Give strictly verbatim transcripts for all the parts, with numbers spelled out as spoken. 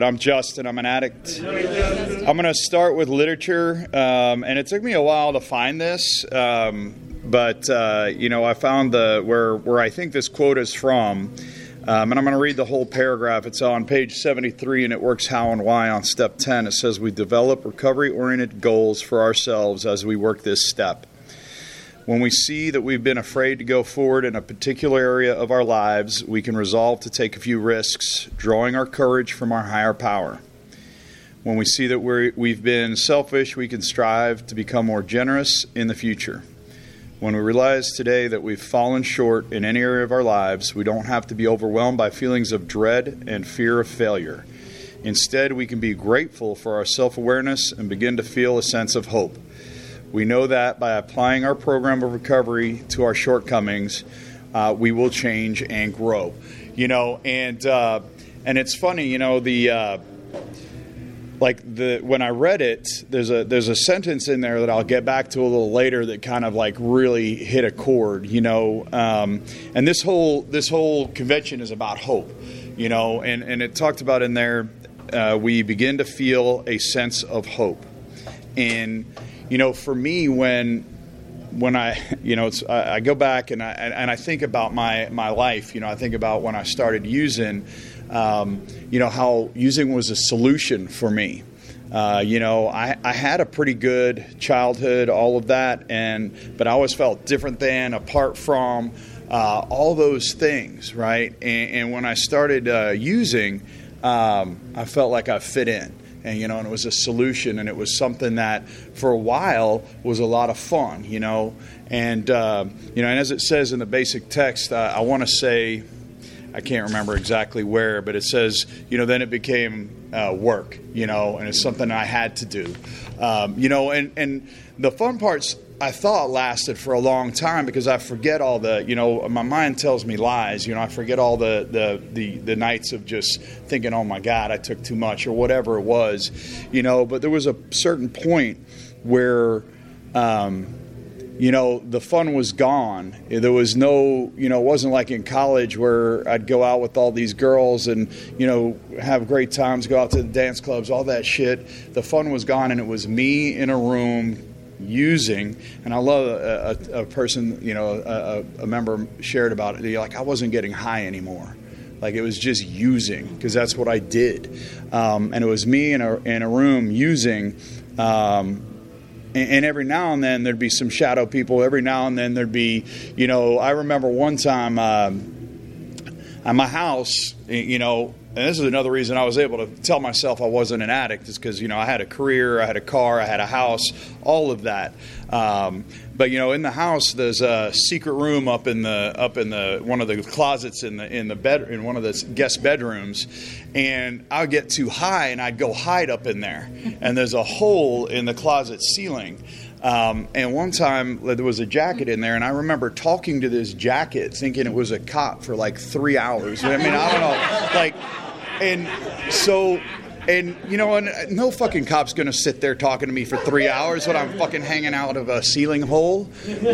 I'm Justin. I'm an addict. I'm going to start with literature, um, and it took me a while to find this, um, but uh, you know, I found the where where I think this quote is from, um, and I'm going to read the whole paragraph. It's on page seventy-three, and it works how and why on step ten. It says, "We develop recovery-oriented goals for ourselves as we work this step. When we see that we've been afraid to go forward in a particular area of our lives, we can resolve to take a few risks, drawing our courage from our higher power. When we see that we're, we've been selfish, we can strive to become more generous in the future. When we realize today that we've fallen short in any area of our lives, we don't have to be overwhelmed by feelings of dread and fear of failure. Instead, we can be grateful for our self-awareness and begin to feel a sense of hope. We know that by applying our program of recovery to our shortcomings, uh, we will change and grow." You know, and uh, and it's funny, you know, the uh, like the when I read it, there's a there's a sentence in there that I'll get back to a little later that kind of like really hit a chord, you know. Um, and this whole this whole convention is about hope, you know, and and it talked about in there, uh, we begin to feel a sense of hope, and you know, for me, when when I, you know, it's, I, I go back and I and I think about my my life. You know, I think about when I started using. Um, you know, how using was a solution for me. Uh, you know, I, I had a pretty good childhood, all of that, and but I always felt different than, apart from, uh, all those things, right? And, and when I started uh, using, um, I felt like I fit in. And, you know, and it was a solution, and it was something that for a while was a lot of fun, you know. And, uh, you know, and as it says in the basic text, uh, I want to say, I can't remember exactly where, but it says, you know, then it became uh, work, you know, and it's something I had to do. Um, you know, and, and the fun parts I thought lasted for a long time because I forget all the, you know, my mind tells me lies. You know, I forget all the, the, the, the nights of just thinking, oh, my God, I took too much or whatever it was, you know. But there was a certain point where, um, you know, the fun was gone. There was no, you know, it wasn't like in college where I'd go out with all these girls and, you know, have great times, go out to the dance clubs, all that shit. The fun was gone, and it was me in a room using, and I love a, a, a person, you know, a, a member shared about it. Like, I wasn't getting high anymore. Like, it was just using, because that's what I did. Um, and it was me in a, in a room using, um, and, and every now and then there'd be some shadow people. Every now and then there'd be, you know, I remember one time um, at my house, you know, and this is another reason I was able to tell myself I wasn't an addict, is because, you know, I had a career, I had a car, I had a house, all of that. Um, but, you know, in the house, there's a secret room up in the up in the one of the closets in the in the bed in one of the guest bedrooms, and I would get too high and I'd go hide up in there. And there's a hole in the closet ceiling. Um, and one time there was a jacket in there, and I remember talking to this jacket thinking it was a cop for like three hours. I mean, I don't know, like, and so, and you know, and no fucking cop's gonna sit there talking to me for three hours when I'm fucking hanging out of a ceiling hole.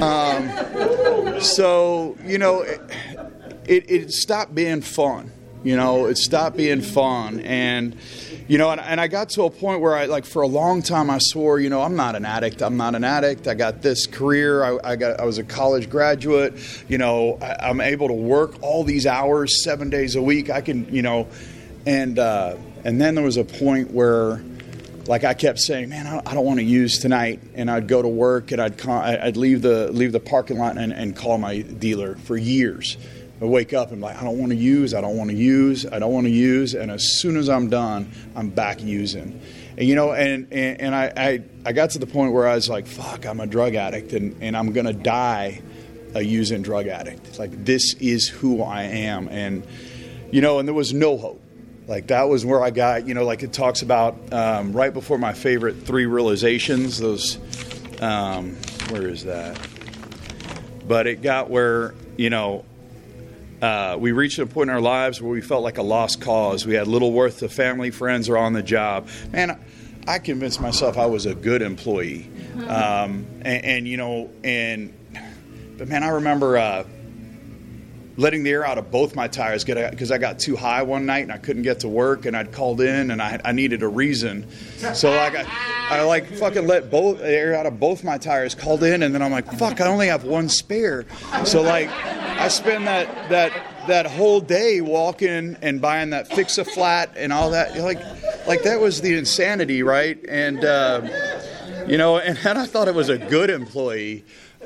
Um, so, you know, it, it, it stopped being fun. You know, it stopped being fun. And, you know, and, and I got to a point where I, like, for a long time I swore, you know, I'm not an addict. I'm not an addict. I got this career. I, I got. I was a college graduate. You know, I, I'm able to work all these hours, seven days a week. I can, you know, and uh, and then there was a point where, like, I kept saying, man, I, I don't want to use tonight. And I'd go to work and I'd call, I'd leave the leave the parking lot and, and call my dealer for years. I wake up and I'm like, I don't want to use, I don't want to use, I don't want to use. And as soon as I'm done, I'm back using. And, you know, and, and, and I, I, I got to the point where I was like, fuck, I'm a drug addict and, and I'm going to die a using drug addict. It's like, this is who I am. And, you know, and there was no hope. Like, that was where I got, you know, like it talks about um, right before my favorite three realizations, those, um, where is that? But it got where, you know, Uh, we reached a point in our lives where we felt like a lost cause. We had little worth to family, friends, or on the job. Man, I convinced myself I was a good employee. Um, and, and, you know, and, but man, I remember, uh, letting the air out of both my tires because I got too high one night and I couldn't get to work, and I'd called in and I, I needed a reason. So like I, I like fucking let both the air out of both my tires, called in, and then I'm like, fuck, I only have one spare. So like I spend that that that whole day walking and buying that Fix-A-Flat and all that. Like like that was the insanity, right? And uh, you know, and, and I thought it was a good employee.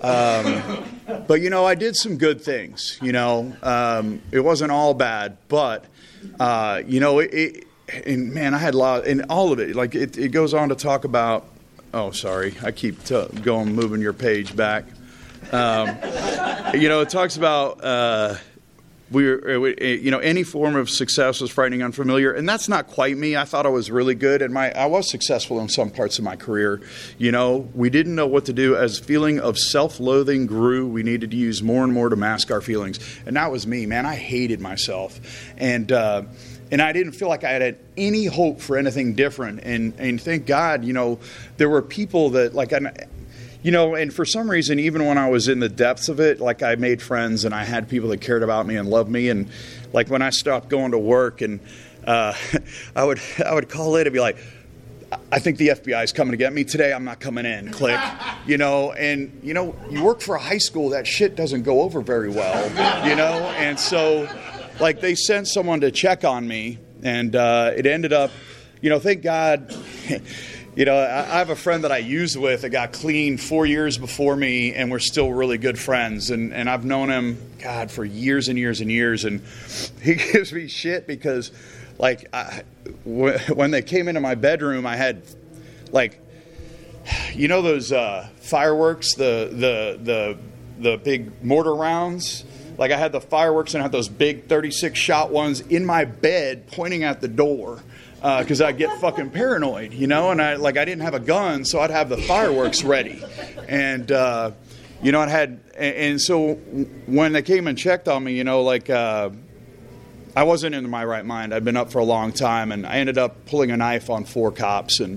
Um, but, you know, I did some good things, you know, um, it wasn't all bad, but, uh, you know, it, it, and man, I had a lot, and all of it, like it, it goes on to talk about, oh, sorry, I keep t- going, moving your page back. Um, you know, it talks about, uh, we, you know, any form of success was frightening, unfamiliar, and that's not quite me. I thought I was really good, and my I was successful in some parts of my career. You know, we didn't know what to do. As feeling of self-loathing grew, we needed to use more and more to mask our feelings, and that was me, man. I hated myself, and uh, and I didn't feel like I had any hope for anything different. And and thank God, you know, there were people that like I. You know, and for some reason, even when I was in the depths of it, like I made friends and I had people that cared about me and loved me. And like when I stopped going to work, and uh, I would I would call in and be like, I think the F B I is coming to get me today. I'm not coming in. Click. You know, and, you know, you work for a high school, that shit doesn't go over very well, you know. And so like they sent someone to check on me, and uh, it ended up, you know, thank God. You know, I have a friend that I used with that got clean four years before me, and we're still really good friends. And, and I've known him, God, for years and years and years. And he gives me shit because, like, I, w- when they came into my bedroom, I had, like, you know those uh, fireworks, the the the the big mortar rounds? Like, I had the fireworks and I had those big thirty-six shot ones in my bed pointing at the door. Because uh, I'd get fucking paranoid, you know, and I like I didn't have a gun, so I'd have the fireworks ready, and uh, you know, I had, and, and so when they came and checked on me, you know, like uh, I wasn't in my right mind. I'd been up for a long time, and I ended up pulling a knife on four cops, and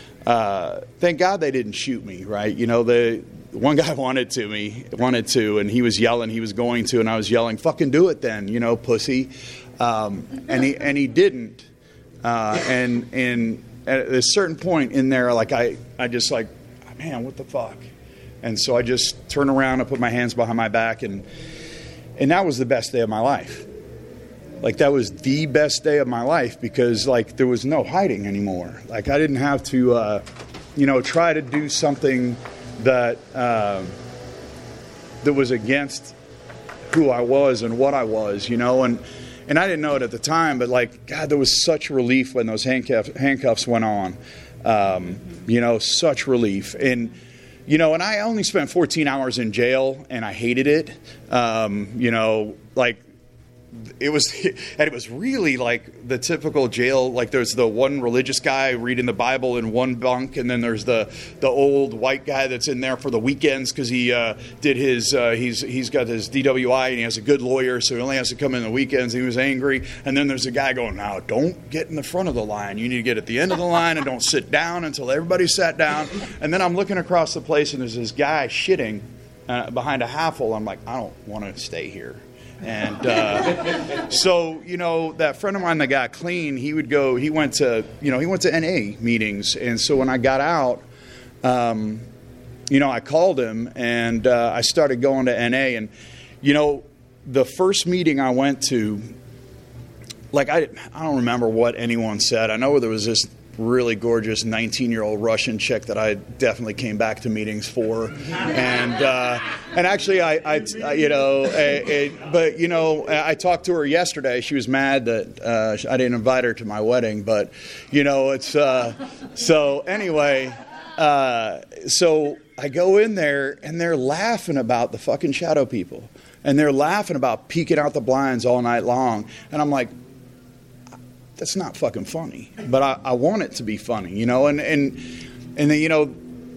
uh, thank God they didn't shoot me, right? You know, the one guy wanted to me, wanted to, and he was yelling, he was going to, and I was yelling, "Fucking do it, then, you know, pussy," um, and he and he didn't. Uh, and and at a certain point in there, like I, I just like, man, what the fuck? And so I just turned around and put my hands behind my back, and and that was the best day of my life. Like that was the best day of my life because like there was no hiding anymore. Like I didn't have to, uh, you know, try to do something that uh, that was against who I was and what I was, you know, and. And I didn't know it at the time, but like, God, there was such relief when those handcuffs, handcuffs went on. Um, you know, such relief. And, you know, and I only spent fourteen hours in jail, and I hated it. Um, you know, like, it was, and it was really like the typical jail. Like there's the one religious guy reading the Bible in one bunk, and then there's the the old white guy that's in there for the weekends because he uh, did his uh, he's he's got his D W I and he has a good lawyer, so he only has to come in the weekends. He was angry, and then there's a guy going, "Now don't get in the front of the line. You need to get at the end of the line and don't sit down until everybody's sat down." And then I'm looking across the place, and there's this guy shitting uh, behind a half-hole. I'm like, I don't want to stay here. And uh, so, you know, that friend of mine that got clean, he would go, he went to, you know, he went to N A meetings. And so when I got out, um, you know, I called him and uh, I started going to N A. And, you know, the first meeting I went to, like, I, I don't remember what anyone said. I know there was this really gorgeous nineteen-year-old Russian chick that I definitely came back to meetings for, and uh, and actually I, I, I you know, it, it, but you know, I talked to her yesterday. She was mad that uh, I didn't invite her to my wedding, but you know, it's uh, so anyway. Uh, so I go in there and they're laughing about the fucking shadow people, and they're laughing about peeking out the blinds all night long, and I'm like, that's not fucking funny, but I, I want it to be funny, you know, and, and, and then, you know,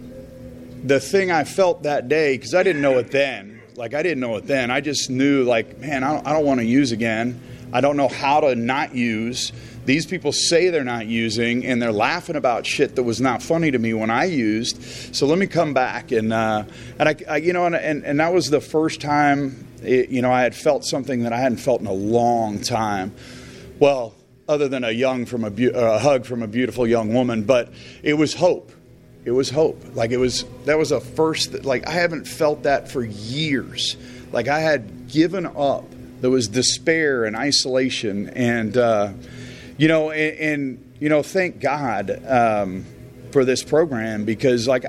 the thing I felt that day, because I didn't know it then, like I didn't know it then, I just knew like, man, I don't, I don't want to use again. I don't know how to not use. these people say they're not using, and they're laughing about shit that was not funny to me when I used. So let me come back. And, uh, and I, I, you know, and, and, and that was the first time, it, you know, I had felt something that I hadn't felt in a long time. Well, other than a young from a, be- uh, a hug from a beautiful young woman, but it was hope. It was hope. Like it was, that was a first, like I haven't felt that for years. Like I had given up. There was despair and isolation. And, uh, you know, and, and, you know, thank God um, for this program, because like,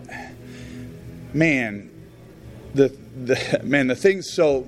man, the, the, man, the things, so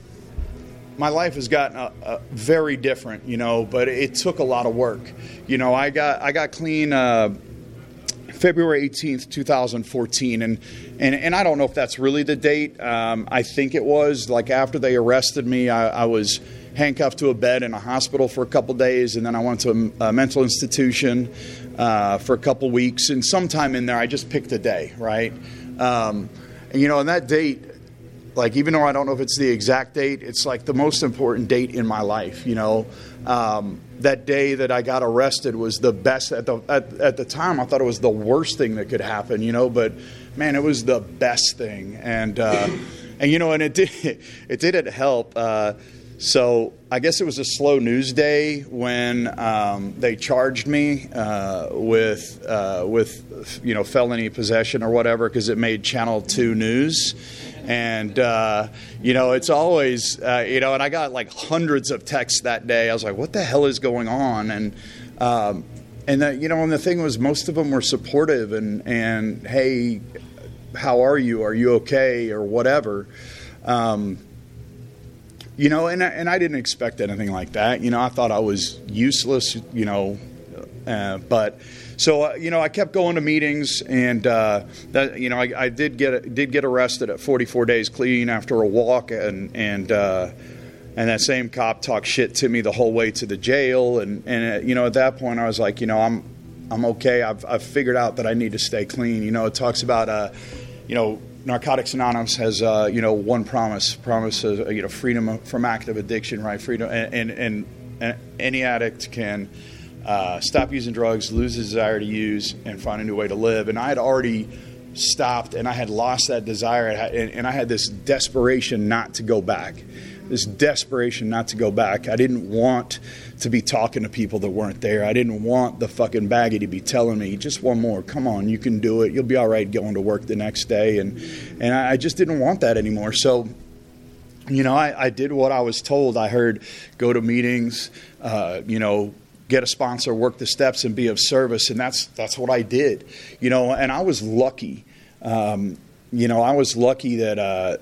my life has gotten a, a very different, you know, but it took a lot of work. You know, I got, I got clean, uh, February eighteenth, twenty fourteen, and, and and I don't know if that's really the date. Um, I think it was. Like after they arrested me, I, I was handcuffed to a bed in a hospital for a couple days, and then I went to a, a mental institution uh, for a couple weeks. And sometime in there, I just picked a day, right? Um, and you know, on that date, like even though I don't know if it's the exact date, it's like the most important date in my life. You know. Um, that day that I got arrested was the best at the at, at the time. I thought it was the worst thing that could happen, you know, but man, it was the best thing. And, uh, and, you know, and it did, it didn't help. Uh, so I guess it was a slow news day when, um, they charged me, uh, with, uh, with, you know, felony possession or whatever, cause it made Channel two news. And, uh, you know, it's always, uh, you know, and I got like hundreds of texts that day. I was like, what the hell is going on? And, um, and the, you know, and the thing was, most of them were supportive and, and, hey, how are you? Are you okay? Or whatever. Um, you know, and, and I didn't expect anything like that. You know, I thought I was useless, you know, uh, but So, uh, you know, I kept going to meetings, and, uh, that, you know, I, I did get did get arrested at forty-four days clean after a walk, and and uh, and that same cop talked shit to me the whole way to the jail. And, and uh, you know, at that point, I was like, you know, I'm I'm okay. I've, I've figured out that I need to stay clean. You know, it talks about, uh, you know, Narcotics Anonymous has, uh, you know, one promise, promise of, you know, freedom from active addiction, right? Freedom, and, and, and, and any addict can Uh, stop using drugs, lose the desire to use, and find a new way to live. And I had already stopped, and I had lost that desire, and, and I had this desperation not to go back. This desperation not to go back. I didn't want to be talking to people that weren't there. I didn't want the fucking baggie to be telling me, just one more, come on, you can do it. You'll be all right going to work the next day. And and I just didn't want that anymore. So, you know, I, I did what I was told. I heard go to meetings, uh, you know, get a sponsor, work the steps, and be of service. And that's that's what I did, you know, and I was lucky. Um, you know, I was lucky that, uh,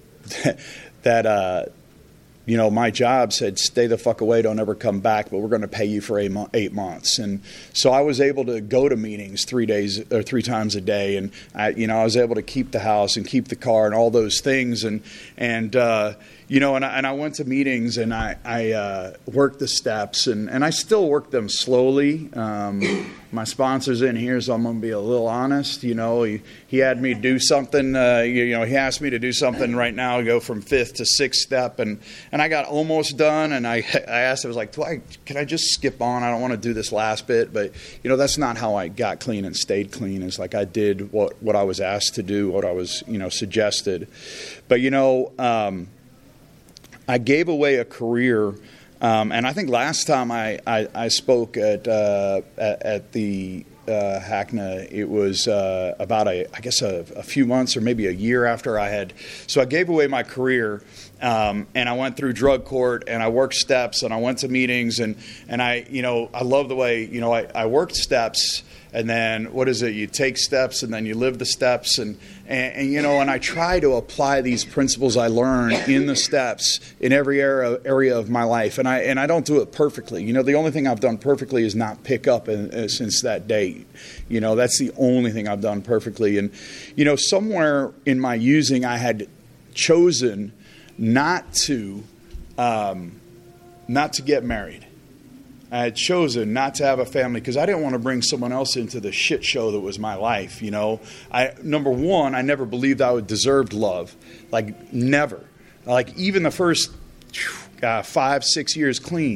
that uh, you know, my job said, stay the fuck away, don't ever come back, but we're going to pay you for eight, mo- eight months. And so I was able to go to meetings three days or three times a day. And, I, you know, I was able to keep the house and keep the car and all those things. And, and, uh, You know, and I, and I went to meetings, and I, I uh, worked the steps, and, and I still work them slowly. Um, my sponsor's in here, so I'm going to be a little honest. You know, he, he had me do something, uh, you, you know, he asked me to do something right now, go from fifth to sixth step, and, and I got almost done, and I, I asked, I was like, do I, can I just skip on? I don't want to do this last bit, but, you know, that's not how I got clean and stayed clean. It's like I did what, what I was asked to do, what I was, you know, suggested. But, you know, um, I gave away a career, um, and I think last time I, I, I spoke at, uh, at at the uh, Hackna, it was uh, about a I guess a, a few months or maybe a year after I had. So I gave away my career, um, and I went through drug court, and I worked steps, and I went to meetings, and and I you know I love the way you know I, I worked steps. And then what is it? You take steps, and then you live the steps, and, and, and you know, and I try to apply these principles I learned in the steps in every area area of my life, and I and I don't do it perfectly. You know, the only thing I've done perfectly is not pick up in, uh, since that date. You know, that's the only thing I've done perfectly. And you know, somewhere in my using, I had chosen not to um, not to get married. I had chosen not to have a family because I didn't want to bring someone else into the shit show that was my life, you know. I number one, I never believed I would deserved love. Like, never. Like, even the first uh, five, six years clean.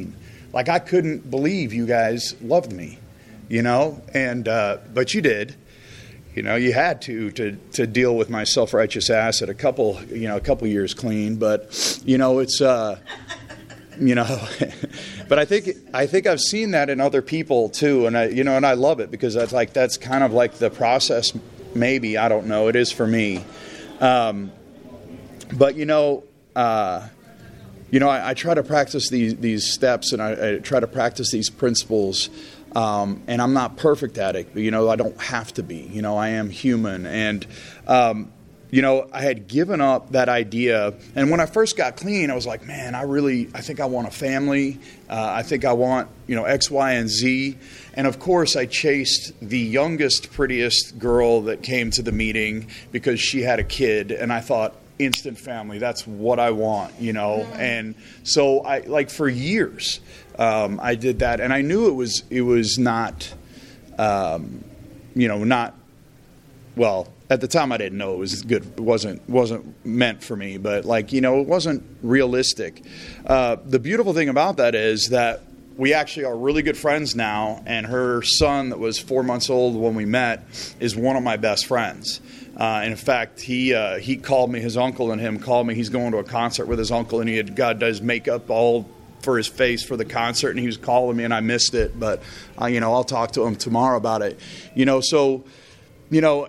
like I couldn't believe you guys loved me, you know, and uh, but you did. You know, you had to to to deal with my self-righteous ass at a couple, you know, a couple years clean. But you know, it's uh, you know, but I think I think I've seen that in other people too, and I you know, and I love it because that's like that's kind of like the process. Maybe I don't know. It is for me, um, but you know, uh, you know, I, I try to practice these these steps, and I, I try to practice these principles. Um, and I'm not perfect at it, but, you know, I don't have to be. You know, I am human. And, um, you know, I had given up that idea. And when I first got clean, I was like, man, I really, I think I want a family. Uh, I think I want, you know, X, Y, and Z. And, of course, I chased the youngest, prettiest girl that came to the meeting because she had a kid. And I thought, instant family, that's what I want, you know. And so I, like, for years, Um, I did that, and I knew it was it was not, um, you know, not well. At the time, I didn't know it was good. It wasn't wasn't meant for me, but like you know, it wasn't realistic. Uh, the beautiful thing about that is that we actually are really good friends now, and her son, that was four months old when we met, is one of my best friends. Uh, and in fact, he uh, he called me. His uncle and him called me. He's going to a concert with his uncle, and he had God does makeup all for his face for the concert, and he was calling me, and I missed it, but uh, you know, I'll talk to him tomorrow about it. You know, so you know,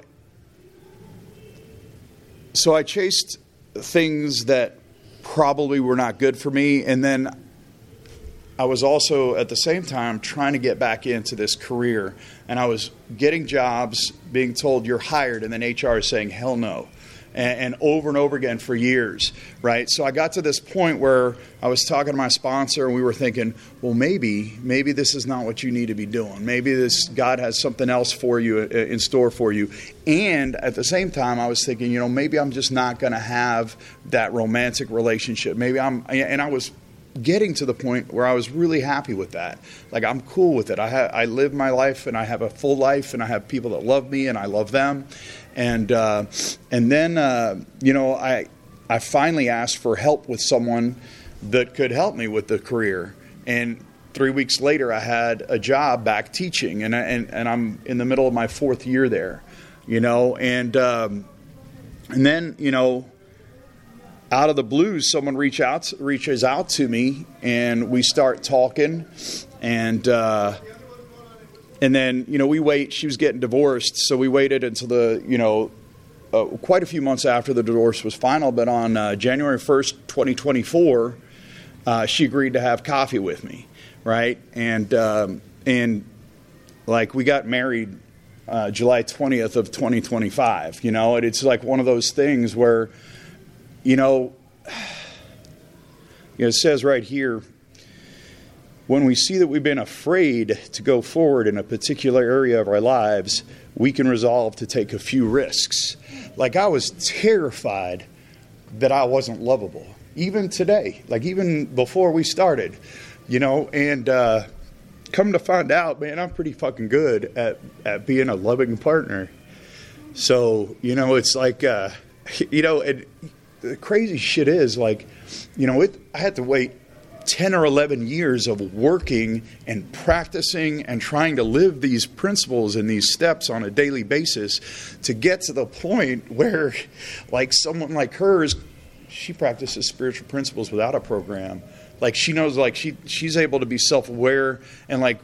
so I chased things that probably were not good for me, and then I was also at the same time trying to get back into this career, and I was getting jobs, being told you're hired, and then H R is saying hell no. And over and over again for years, right? So I got to this point where I was talking to my sponsor, and we were thinking, well, maybe, maybe this is not what you need to be doing. Maybe this God has something else for you, in store for you. And at the same time, I was thinking, you know, maybe I'm just not going to have that romantic relationship. Maybe I'm, and I was getting to the point where I was really happy with that. Like, I'm cool with it. I have, I live my life, and I have a full life, and I have people that love me, and I love them. And uh, and then, uh, you know, I I finally asked for help with someone that could help me with the career. And three weeks later, I had a job back teaching, and and, and I'm in the middle of my fourth year there, you know. And um, and then, you know, out of the blues, someone reach out reaches out to me, and we start talking, and. Uh, And then, you know, we wait. She was getting divorced, so we waited until the, you know, uh, quite a few months after the divorce was final. But on uh, January first, twenty twenty-four, uh, she agreed to have coffee with me, right? And um, and like we got married uh, July twentieth of twenty twenty-five. You know, and it's like one of those things where, you know, you know it says right here. When we see that we've been afraid to go forward in a particular area of our lives, we can resolve to take a few risks. Like, I was terrified that I wasn't lovable, even today, like even before we started, you know, and uh, come to find out, man, I'm pretty fucking good at, at being a loving partner. So, you know, it's like, uh, you know, it, the crazy shit is like, you know, it, I had to wait ten or eleven years of working and practicing and trying to live these principles and these steps on a daily basis to get to the point where, like, someone like hers, she practices spiritual principles without a program. Like, she knows, like, she she's able to be self-aware and, like,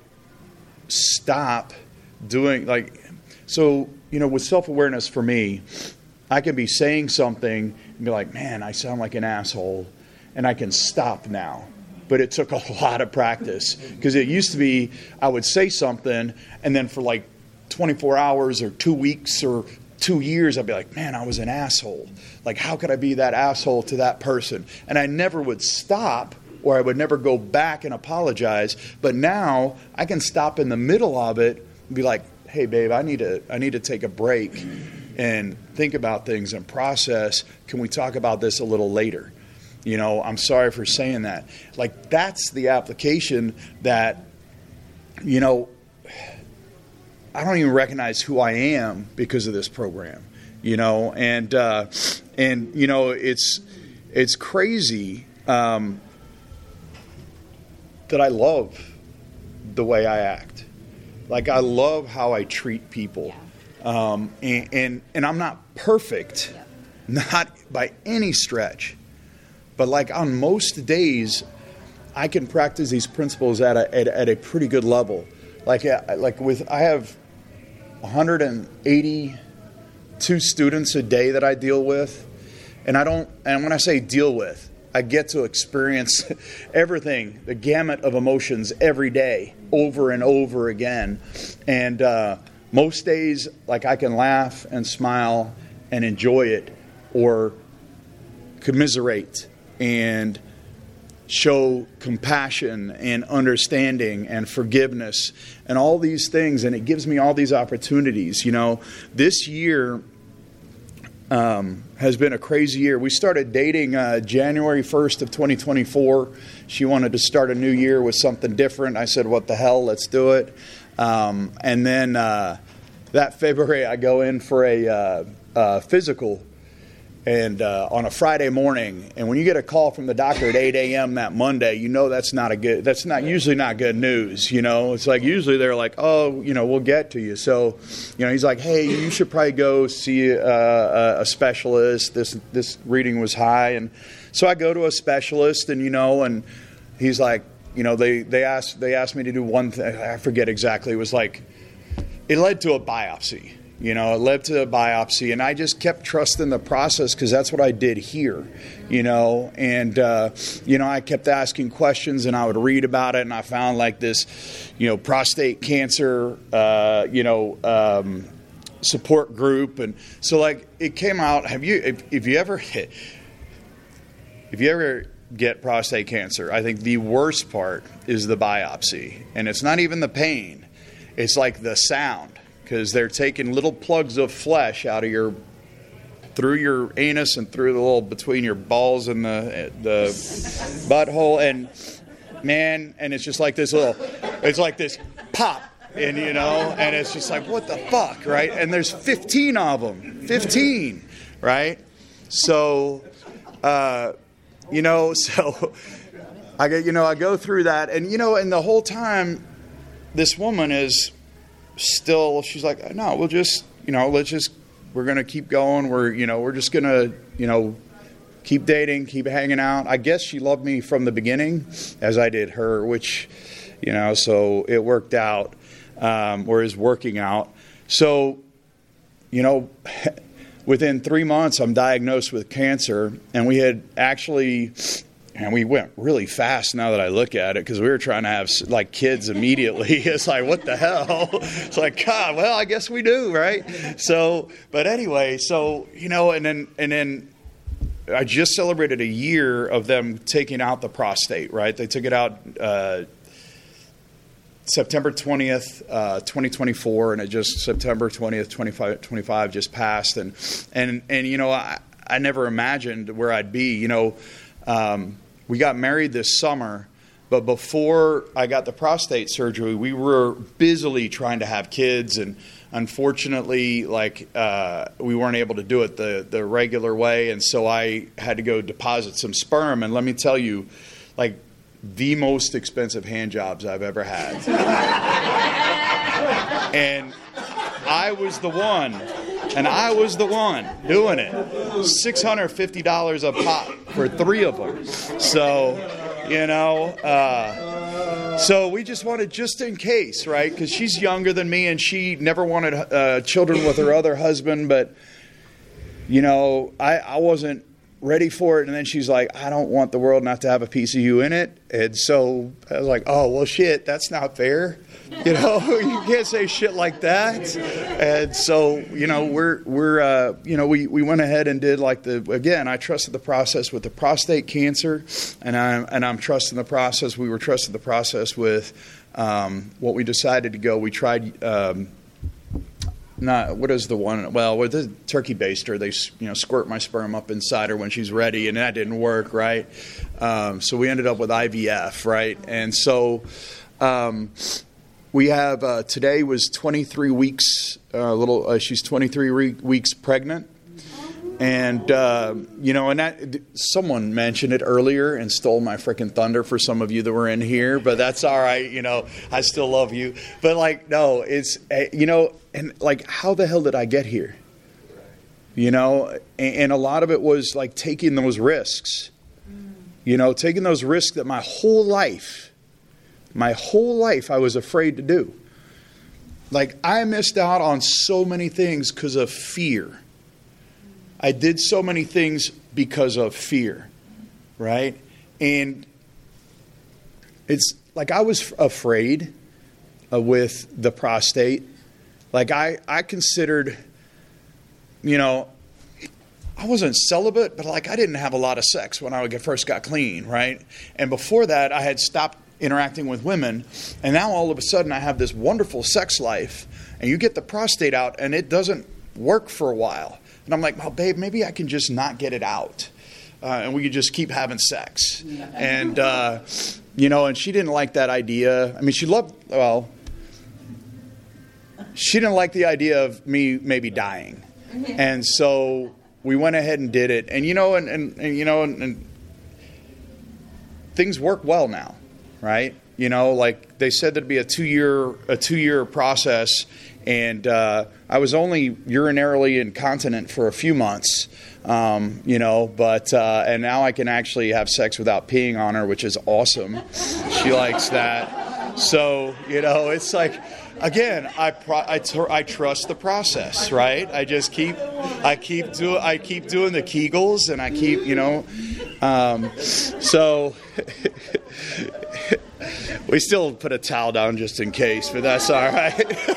stop doing, like, so, you know, with self-awareness for me, I can be saying something and be like, man, I sound like an asshole, and I can stop now. But it took a lot of practice, because it used to be I would say something, and then for like twenty-four hours or two weeks or two years, I'd be like, man, I was an asshole. Like, how could I be that asshole to that person? And I never would stop, or I would never go back and apologize. But now I can stop in the middle of it and be like, hey, babe, I need to I need to take a break and think about things and process. Can we talk about this a little later? You know, I'm sorry for saying that. Like, that's the application that, you know, I don't even recognize who I am because of this program, you know, and, uh, and, you know, it's, it's crazy. Um, that I love the way I act. Like, I love how I treat people. Yeah. Um, and, and, and I'm not perfect, yeah. not by any stretch. But like on most days, I can practice these principles at a, at, at a pretty good level. Like, like with, I have one hundred eighty-two students a day that I deal with. And I don't, and when I say deal with, I get to experience everything, the gamut of emotions every day, over and over again. And uh, most days, like, I can laugh and smile and enjoy it, or commiserate and show compassion and understanding and forgiveness and all these things. And it gives me all these opportunities. You know, this year Um, has been a crazy year. We started dating uh, January first of twenty twenty-four. She wanted to start a new year with something different. I said, what the hell, let's do it. Um, and then uh, that February, I go in for a uh, uh, physical and uh, on a Friday morning. And when you get a call from the doctor at eight a.m. that Monday, you know that's not a good, that's not usually not good news. You know, it's like usually they're like, oh, you know, we'll get to you. So, you know, he's like, hey, you should probably go see uh, a specialist. This this reading was high. And so I go to a specialist, and, you know, and he's like, you know, they, they asked they asked me to do one thing. I forget exactly. It was like, it led to a biopsy. You know, it led to a biopsy, and I just kept trusting the process because that's what I did here, you know, and, uh, you know, I kept asking questions, and I would read about it, and I found like this, you know, prostate cancer, uh, you know, um, support group. And so like it came out. Have you, if, if you ever, if you ever get prostate cancer, I think the worst part is the biopsy, and it's not even the pain. It's like the sound. Because they're taking little plugs of flesh out of your, through your anus and through the little, between your balls and the the butthole. And, man, and it's just like this little, it's like this pop. And, you know, and it's just like, what the fuck, right? And there's fifteen of them. fifteen, right? So, uh, you know, so I get, you know, I go through that. And, you know, and the whole time, this woman is still, she's like, no, we'll just, you know, let's just, we're going to keep going. We're, you know, we're just going to, you know, keep dating, keep hanging out. I guess she loved me from the beginning as I did her, which, you know, so it worked out, um, or is working out. So, you know, within three months, I'm diagnosed with cancer, and we had actually, and we went really fast now that I look at it, because we were trying to have like kids immediately. It's like, what the hell? It's like, God, well, I guess we do, right? So, but anyway, so, you know, and then, and then I just celebrated a year of them taking out the prostate, right? They took it out uh, September twentieth, uh, twenty twenty-four, and it just, September twentieth, twenty-five, twenty-five just passed. And, and, and, you know, I, I never imagined where I'd be, you know. Um, We got married this summer, but before I got the prostate surgery, we were busily trying to have kids, and unfortunately, like uh, we weren't able to do it the, the regular way, and so I had to go deposit some sperm. And let me tell you, like the most expensive hand jobs I've ever had, and I was the one. And I was the one doing it. six hundred fifty dollars a pop for three of them. So, you know, uh, so we just wanted just in case, right? Because she's younger than me, and she never wanted uh, children with her other husband. But, you know, I, I wasn't ready for it. And then she's like, I don't want the world not to have a piece of you in it. And so I was like, oh, well, shit, that's not fair. You know, you can't say shit like that. And so, you know, we're, we're, uh, you know, we, we went ahead and did like the, again, I trusted the process with the prostate cancer, and I'm, and I'm trusting the process. We were trusting the process with um, what we decided to go. We tried, um, not, what is the one? Well, with the turkey baster, they, you know, squirt my sperm up inside her when she's ready, and that didn't work, right? Um, so we ended up with I V F, right? And so, um, we have, uh, today was twenty-three weeks, uh, little, uh, she's twenty-three re- weeks pregnant. And, uh, you know, and that, someone mentioned it earlier and stole my freaking thunder for some of you that were in here, but that's all right. You know, I still love you. But like, no, it's, you know, and like, how the hell did I get here? You know, and, and a lot of it was like taking those risks, you know, taking those risks that my whole life, my whole life I was afraid to do. Like, I missed out on so many things because of fear. I did so many things because of fear, right? And it's like I was afraid uh, with the prostate. Like I, I considered, you know, I wasn't celibate, but like I didn't have a lot of sex when I first got clean, right? And before that, I had stopped interacting with women. And now all of a sudden I have this wonderful sex life. And you get the prostate out and it doesn't work for a while. And I'm like, well, babe, maybe I can just not get it out. Uh, and we could just keep having sex. And, uh, you know, and she didn't like that idea. I mean, she loved, well, she didn't like the idea of me maybe dying. And so we went ahead and did it. And, you know, and, and, and you know, and, and things work well now, right? You know, like they said there'd be a two-year, a two-year process. And uh, I was only urinarily incontinent for a few months, um, you know, but, uh, and now I can actually have sex without peeing on her, which is awesome. She likes that. So, you know, it's like, again, I pro- I, tr- I trust the process, right? I just keep, I keep do I keep doing the Kegels and I keep, you know, um, so we still put a towel down just in case, but that's all right.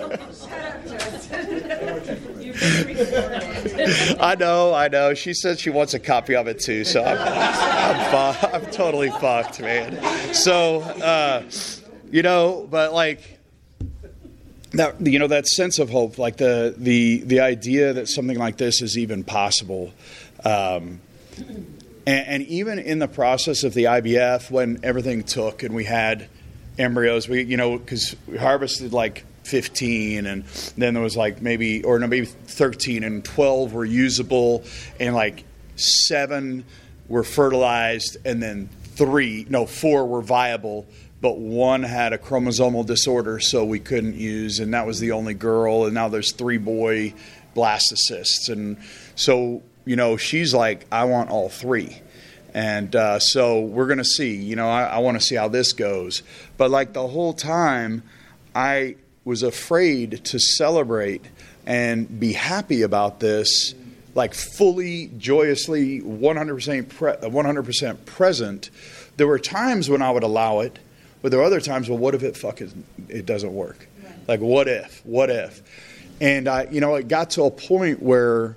I know, I know. She said she wants a copy of it too, so I'm, I'm, fu- I'm totally fucked, man. So, uh, you know, but like that, you know, that sense of hope, like the the the idea that something like this is even possible, um, and, and even in the process of the I V F, when everything took and we had embryos, we, you know, because we harvested like fifteen, and then there was like maybe, or no, maybe thirteen, and twelve were usable, and like seven were fertilized, and then three, no, four were viable, but one had a chromosomal disorder, so we couldn't use, and that was the only girl, and now there's three boy blastocysts, and so, you know, she's like, I want all three. And uh, so we're going to see, you know, I, I want to see how this goes. But like the whole time, I was afraid to celebrate and be happy about this, like fully, joyously, one hundred percent, pre- one hundred percent present. There were times when I would allow it, but there were other times, well, what if it fucking, it doesn't work? Right. Like, what if? What if? And, I, you know, it got to a point where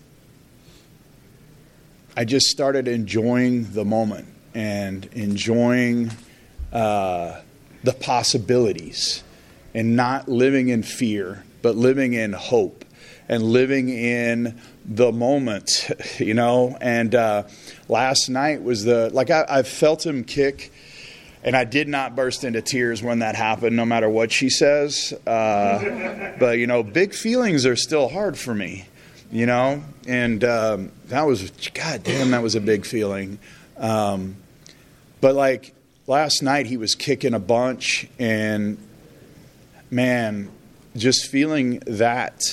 I just started enjoying the moment and enjoying uh, the possibilities and not living in fear, but living in hope and living in the moment, you know. And uh, last night was the, like I, I felt him kick, and I did not burst into tears when that happened, no matter what she says. Uh, but, you know, big feelings are still hard for me. You know, and um, that was, God damn, that was a big feeling. Um, but like last night, he was kicking a bunch, and man, just feeling that.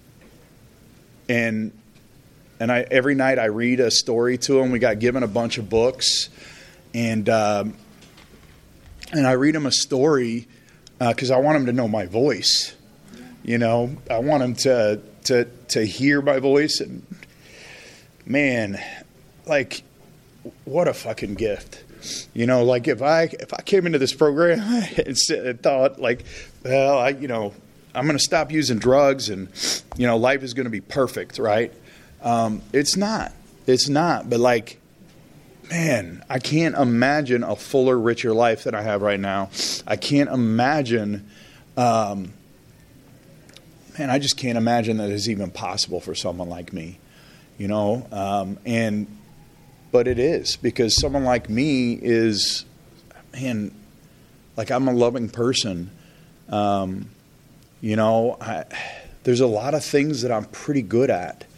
And and I every night I read a story to him. We got given a bunch of books, and um, and I read him a story because uh, I want him to know my voice. You know, I want him to. to to hear my voice, and man, like, what a fucking gift. You know, like if I if I came into this program and, and thought like, well, I you know, I'm going to stop using drugs and, you know, life is going to be perfect, right? Um, it's not. It's not. But like, man, I can't imagine a fuller, richer life than I have right now. I can't imagine um Man, I just can't imagine that it's even possible for someone like me, you know. Um, and but it is, because someone like me is, man, like I'm a loving person. Um, you know, I, there's a lot of things that I'm pretty good at.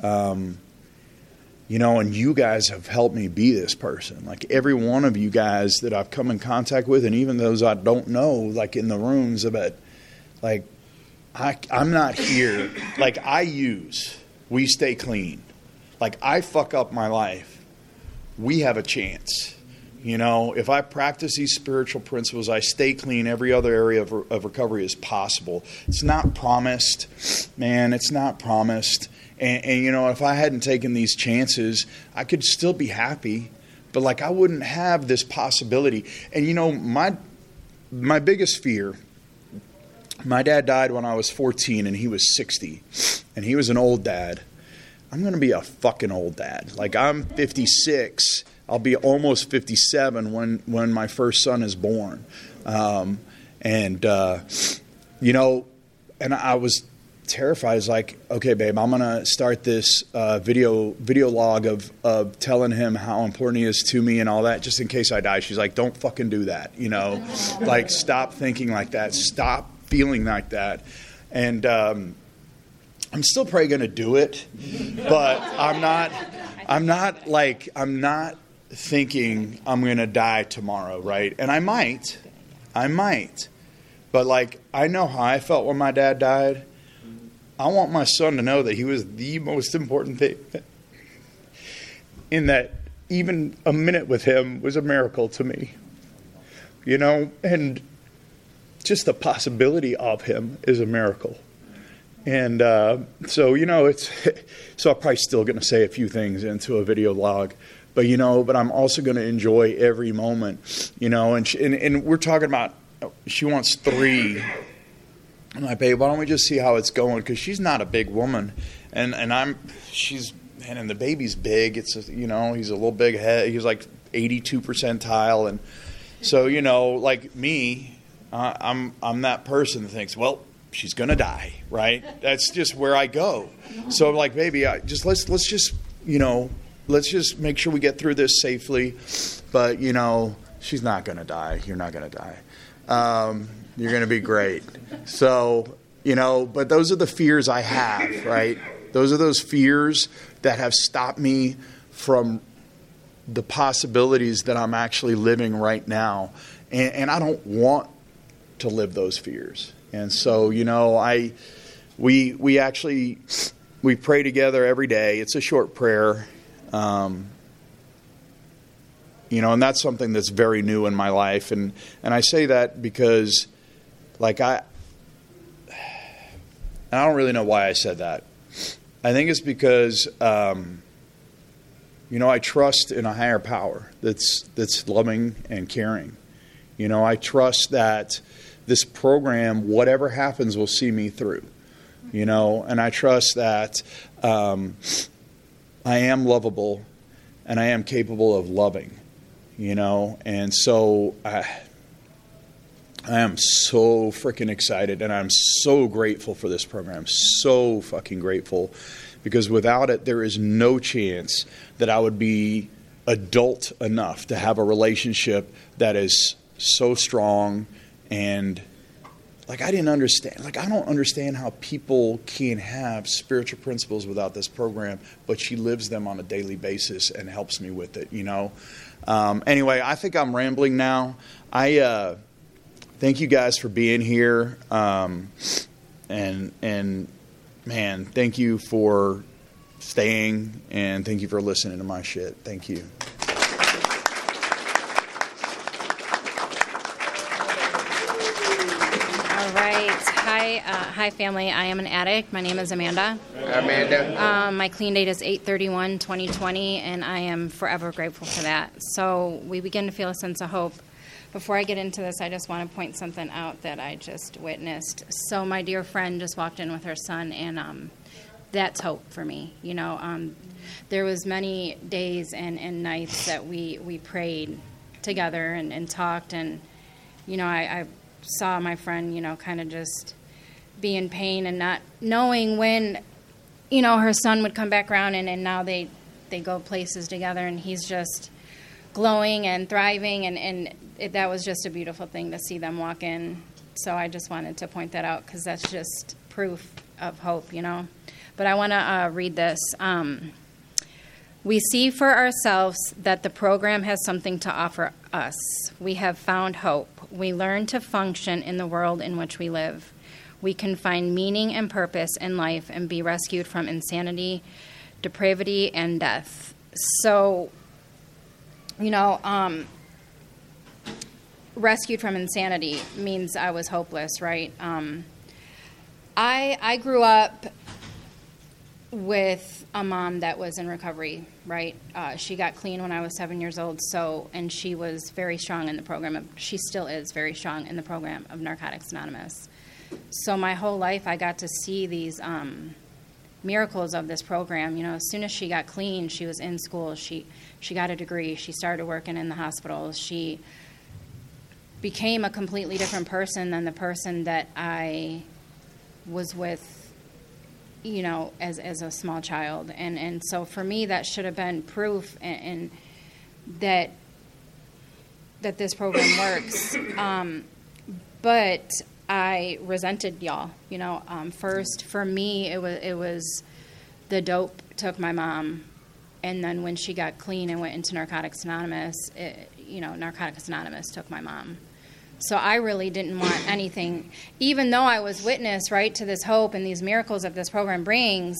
Um, you know, and you guys have helped me be this person. Like every one of you guys that I've come in contact with, and even those I don't know, like in the rooms, about like I, I'm not here. Like I use, we stay clean. Like I fuck up my life, we have a chance. You know, if I practice these spiritual principles, I stay clean, every other area of, of recovery is possible. It's not promised, man, it's not promised. And, and, you know, if I hadn't taken these chances, I could still be happy. But, like, I wouldn't have this possibility. And, you know, my my biggest fear, my dad died when I was fourteen and he was sixty. And he was an old dad. I'm going to be a fucking old dad. Like, I'm fifty-six. I'll be almost fifty-seven when, when my first son is born. Um, and, uh, you know, and I was terrified. It's like, okay, babe, I'm going to start this uh, video video log of, of telling him how important he is to me and all that, just in case I die. She's like, don't fucking do that, you know. Like, stop thinking like that. Stop feeling like that. And um, I'm still probably going to do it, but I'm not, I'm not like, I'm not thinking I'm going to die tomorrow, right? And I might. I might. But, like, I know how I felt when my dad died. I want my son to know that he was the most important thing. In that even a minute with him was a miracle to me. You know? And just the possibility of him is a miracle. And uh, so, you know, it's... So I'm probably still going to say a few things into a video log. But, you know, but I'm also going to enjoy every moment, you know, and, she, and and we're talking about, she wants three. I'm like, babe, why don't we just see how it's going? Because she's not a big woman. And, and I'm, she's, and, and the baby's big. It's, a, you know, he's a little big head. He's like eighty-two percentile. And so, you know, like me, uh, I'm, I'm that person that thinks, well, she's going to die, right? That's just where I go. So I'm like, baby, I just, let's, let's just, you know, let's just make sure we get through this safely. But, you know, she's not going to die. You're not going to die. Um, you're going to be great. So, you know, but those are the fears I have, right? Those are those fears that have stopped me from the possibilities that I'm actually living right now. And, and I don't want to live those fears. And so, you know, I, we, we actually, we pray together every day. It's a short prayer. Um, you know, and that's something that's very new in my life. And, and I say that because, like, I, and I don't really know why I said that. I think it's because, um, you know, I trust in a higher power that's, that's loving and caring. You know, I trust that this program, whatever happens, will see me through, you know, and I trust that, um, I am lovable, and I am capable of loving, you know. And so I, I am so freaking excited, and I'm so grateful for this program. So fucking grateful, because without it, there is no chance that I would be adult enough to have a relationship that is so strong. And like, I didn't understand, like, I don't understand how people can have spiritual principles without this program, but she lives them on a daily basis and helps me with it, you know. Um, anyway, I think I'm rambling now. I uh, thank you guys for being here. Um, and, and man, thank you for staying, and thank you for listening to my shit. Thank you. Hi, uh, hi, family. I am an addict. My name is Amanda. Amanda. Um, my clean date is eight thirty-one twenty twenty, and I am forever grateful for that. So we begin to feel a sense of hope. Before I get into this, I just want to point something out that I just witnessed. So my dear friend just walked in with her son, and um, that's hope for me. You know, um, there was many days and, and nights that we, we prayed together and, and talked, and, you know, I, I saw my friend, you know, kind of just be in pain and not knowing when, you know, her son would come back around, and, and now they, they go places together, and he's just glowing and thriving, and, and it, that was just a beautiful thing to see them walk in. So I just wanted to point that out, because that's just proof of hope, you know. But I want to uh, read this. Um, we see for ourselves that the program has something to offer us. We have found hope. We learn to function in the world in which we live. We can find meaning and purpose in life and be rescued from insanity, depravity, and death. So, you know, um, rescued from insanity means I was hopeless, right? Um, I I grew up with a mom that was in recovery, right? Uh, she got clean when I was seven years old, so, and she was very strong in the program. Of, she still is very strong in the program of Narcotics Anonymous. So my whole life I got to see these um, miracles of this program. You know, as soon as she got clean, she was in school. She she got a degree. She started working in the hospital. She became a completely different person than the person that I was with, you know, as as a small child. And and so for me, that should have been proof and, and that that this program works. Um, but I resented y'all. You know, um, first for me, it was it was the dope took my mom, and then when she got clean and went into Narcotics Anonymous, it, you know, Narcotics Anonymous took my mom. So I really didn't want anything, even though I was witness, right, to this hope and these miracles that this program brings.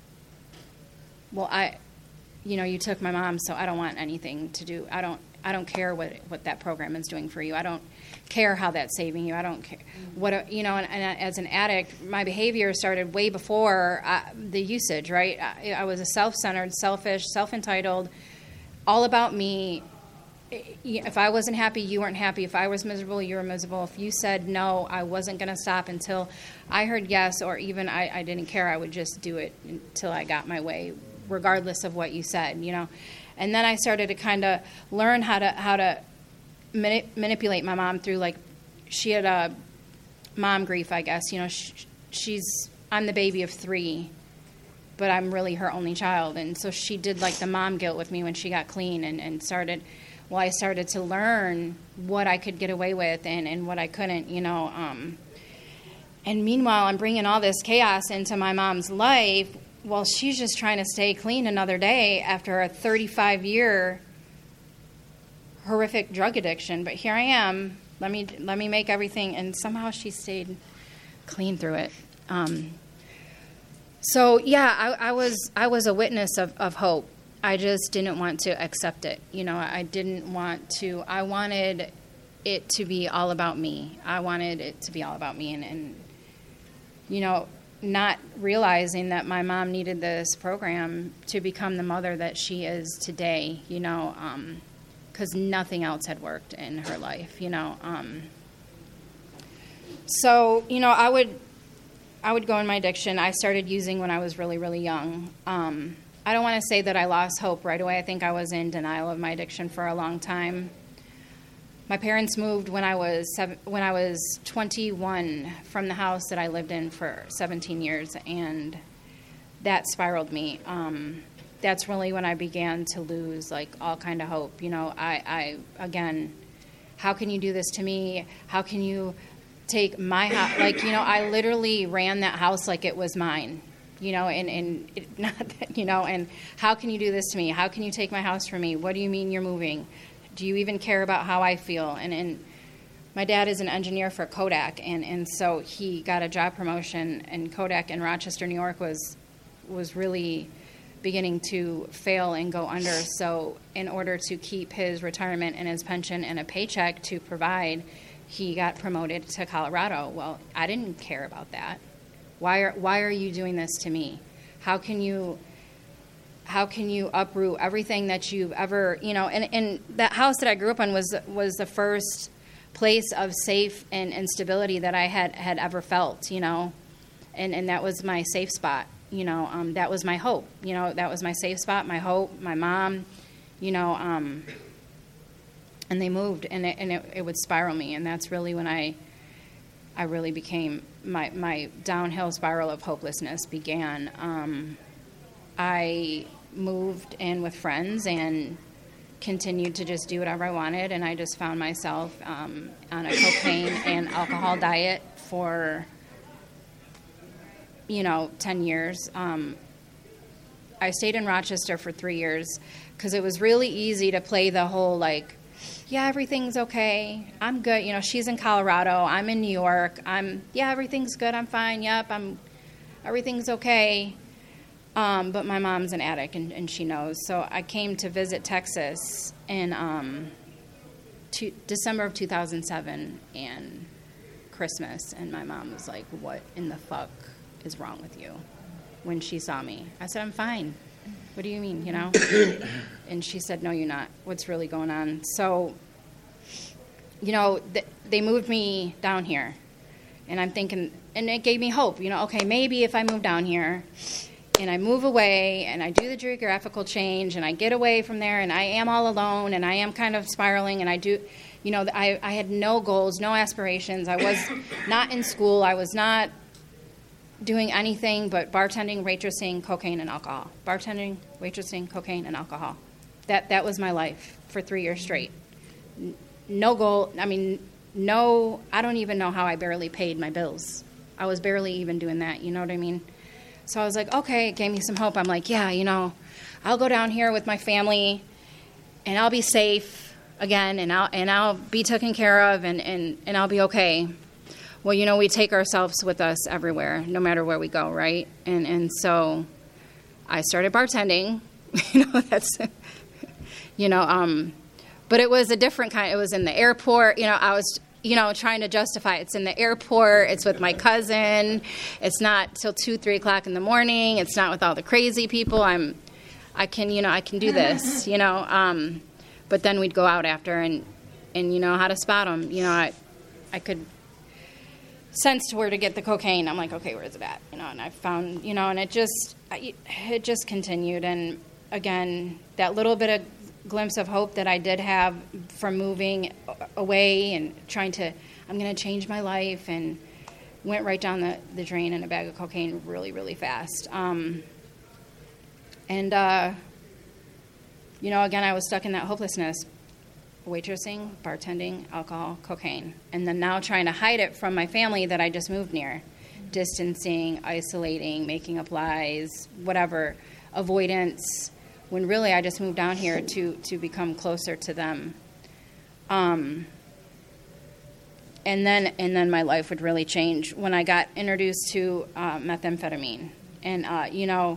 Well, I, you know, you took my mom, so I don't want anything to do. I don't, I don't care what what that program is doing for you. I don't care how that's saving you. I don't care what, you know. And, and as an addict, my behavior started way before uh, the usage, right? I, I was a self-centered, selfish, self-entitled, all about me. If I wasn't happy, you weren't happy. If I was miserable, you were miserable. If you said no, I wasn't going to stop until I heard yes, or even I, I didn't care. I would just do it until I got my way, regardless of what you said, you know. And then I started to kind of learn how to how to mani- manipulate my mom through, like, she had a mom grief, I guess. You know, she, she's I'm the baby of three, but I'm really her only child. And so she did, like, the mom guilt with me when she got clean and, and started... Well, I started to learn what I could get away with and, and what I couldn't, you know. Um, and meanwhile, I'm bringing all this chaos into my mom's life while she's just trying to stay clean another day after a thirty-five-year horrific drug addiction. But here I am. Let me let me make everything, and somehow she stayed clean through it. Um, so yeah, I, I was I was a witness of, of hope. I just didn't want to accept it. You know, I didn't want to, I wanted it to be all about me. I wanted it to be all about me and, and, you know, not realizing that my mom needed this program to become the mother that she is today, you know, um, because nothing else had worked in her life, you know. Um, so, you know, I would, I would go in my addiction. I started using when I was really, really young. Um, I don't want to say that I lost hope right away. I think I was in denial of my addiction for a long time. My parents moved when I was seven, when I was twenty-one from the house that I lived in for seventeen years, and that spiraled me. Um, that's really when I began to lose, like, all kind of hope. You know, I, I again, how can you do this to me? How can you take my house? Like, you know, I literally ran that house like it was mine. You know, and, and it, not that, you know, and how can you do this to me? How can you take my house from me? What do you mean you're moving? Do you even care about how I feel? And, and my dad is an engineer for Kodak, and, and so he got a job promotion, and Kodak in Rochester, New York was was really beginning to fail and go under. So in order to keep his retirement and his pension and a paycheck to provide, he got promoted to Colorado. Well, I didn't care about that. Why are why are you doing this to me? How can you how can you uproot everything that you've ever, you know, and, and that house that I grew up in was was the first place of safe and, and stability that I had, had ever felt, you know, and, and that was my safe spot, you know, um, that was my hope, you know, that was my safe spot, my hope, my mom, you know, um, and they moved, and it, and it, it would spiral me, and that's really when I I really became, my, my downhill spiral of hopelessness began. Um, I moved in with friends and continued to just do whatever I wanted, and I just found myself um, on a cocaine and alcohol diet for you know, ten years. Um, I stayed in Rochester for three years because it was really easy to play the whole, like, yeah, everything's okay. I'm good. You know, she's in Colorado. I'm in New York. I'm, yeah, everything's good. I'm fine. Yep, I'm, everything's okay. Um, but my mom's an addict, and, and she knows. So I came to visit Texas in um, to, December of two thousand seven and Christmas, and my mom was like, what in the fuck is wrong with you? When she saw me, I said, I'm fine. What do you mean, you know? And she said, no, you're not. What's really going on? So, you know, th- they moved me down here. And I'm thinking, and it gave me hope. You know, okay, maybe if I move down here and I move away and I do the geographical change and I get away from there and I am all alone and I am kind of spiraling and I do, you know, I, I had no goals, no aspirations. I was not in school. I was not doing anything but bartending, waitressing, cocaine, and alcohol. Bartending, waitressing, cocaine, and alcohol. That that was my life for three years straight. No goal. I mean, no, I don't even know how I barely paid my bills. I was barely even doing that, you know what I mean? So I was like, okay, it gave me some hope. I'm like, yeah, you know, I'll go down here with my family, and I'll be safe again, and I'll and I'll be taken care of, and, and, and I'll be okay. Well, you know, we take ourselves with us everywhere, no matter where we go, right? And and so I started bartending. You know, that's, you know, um, but it was a different kind. It was in the airport. You know, I was, you know, trying to justify it's in the airport. It's with my cousin. It's not till two, three o'clock in the morning. It's not with all the crazy people. I'm, I can, you know, I can do this, you know. Um, but then we'd go out after and, and you know, how to spot them. You know, I, I could sense where to get the cocaine. I'm like, okay, where is it at? You know, and I found, you know, and it just, it just continued. And again, that little bit of glimpse of hope that I did have from moving away and trying to, I'm going to change my life, and went right down the, the drain in a bag of cocaine really, really fast. Um, and, uh, you know, again, I was stuck in that hopelessness. Waitressing, bartending, alcohol, cocaine, and then now trying to hide it from my family that I just moved near. Distancing, isolating, making up lies, whatever, avoidance, when really I just moved down here to, to become closer to them. Um, and then and then my life would really change when I got introduced to uh, methamphetamine. And, uh, you know,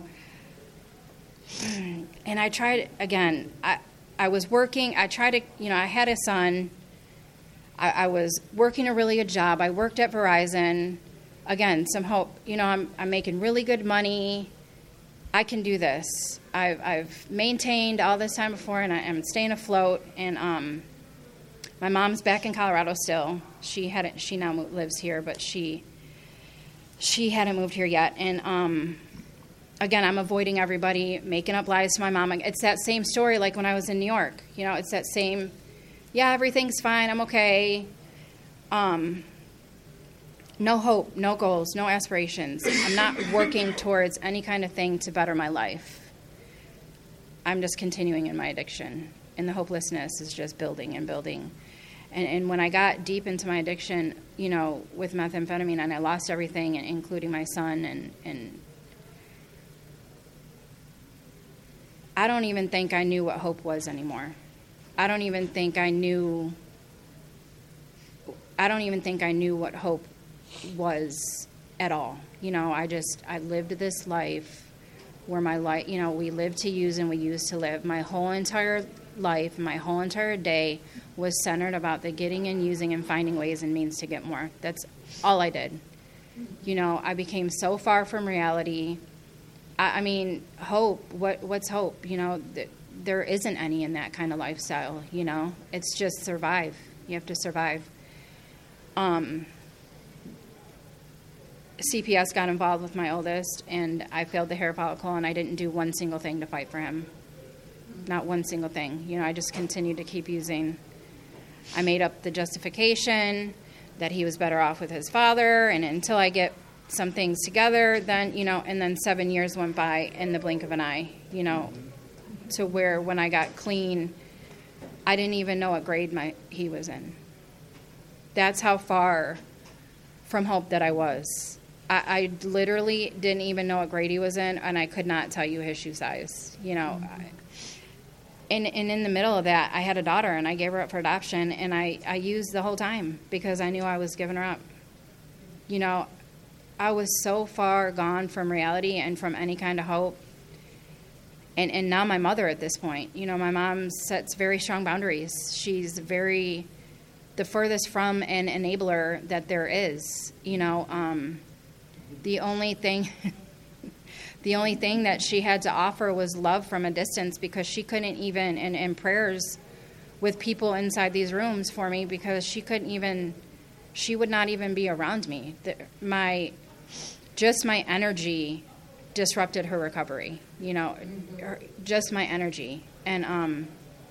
and I tried, again, I... I was working, I tried to, you know, I had a son. I, I was working a really good job. I worked at Verizon. Again, some hope. You know, I'm I'm making really good money. I can do this. I've I've maintained all this time before, and I am staying afloat. And um, my mom's back in Colorado still. She hadn't. She now lives here, but she she hadn't moved here yet. And um. Again, I'm avoiding everybody, making up lies to my mom. It's that same story like when I was in New York. You know, it's that same, yeah, everything's fine, I'm okay. Um, no hope, no goals, no aspirations. I'm not working towards any kind of thing to better my life. I'm just continuing in my addiction. And the hopelessness is just building and building. And, and when I got deep into my addiction, you know, with methamphetamine, and I lost everything, including my son, and, and I don't even think I knew what hope was anymore. I don't even think I knew, I don't even think I knew what hope was at all. You know, I just, I lived this life where my life, you know, we lived to use and we used to live. My whole entire life, my whole entire day was centered about the getting and using and finding ways and means to get more. That's all I did. You know, I became so far from reality. I mean, hope, what what's hope? You know, th- there isn't any in that kind of lifestyle, you know. It's just survive. You have to survive. Um, C P S got involved with my oldest, and I failed the hair follicle, and I didn't do one single thing to fight for him. Not one single thing. You know, I just continued to keep using. I made up the justification that he was better off with his father, and until I get some things together, then, you know, and then seven years went by in the blink of an eye, you know, to where when I got clean, I didn't even know what grade my he was in. That's how far from hope that I was. I, I literally didn't even know what grade he was in, and I could not tell you his shoe size, you know. Mm-hmm. And, and in the middle of that, I had a daughter, and I gave her up for adoption, and I, I used the whole time because I knew I was giving her up. You know, I was so far gone from reality and from any kind of hope. And and now my mother at this point, you know, my mom sets very strong boundaries. She's very, the furthest from an enabler that there is, you know. Um, the only thing, the only thing that she had to offer was love from a distance, because she couldn't even, and, and prayers with people inside these rooms for me, because she couldn't even, she would not even be around me. The, my, just my energy disrupted her recovery, you know, her, just my energy. And, um,